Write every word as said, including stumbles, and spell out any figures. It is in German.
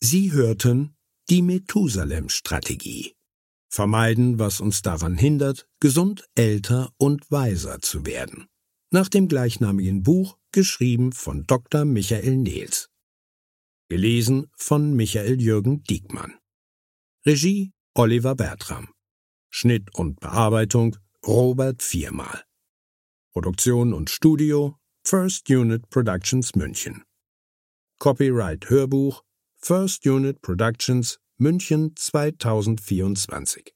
Sie hörten die Methusalem-Strategie. Vermeiden, was uns daran hindert, gesund, älter und weiser zu werden. Nach dem gleichnamigen Buch, geschrieben von Doktor Michael Nehls. Gelesen von Michael Jürgen Diekmann. Regie Oliver Bertram. Schnitt und Bearbeitung Robert Viermal. Produktion und Studio First Unit Productions München. Copyright Hörbuch First Unit Productions München zweitausendvierundzwanzig.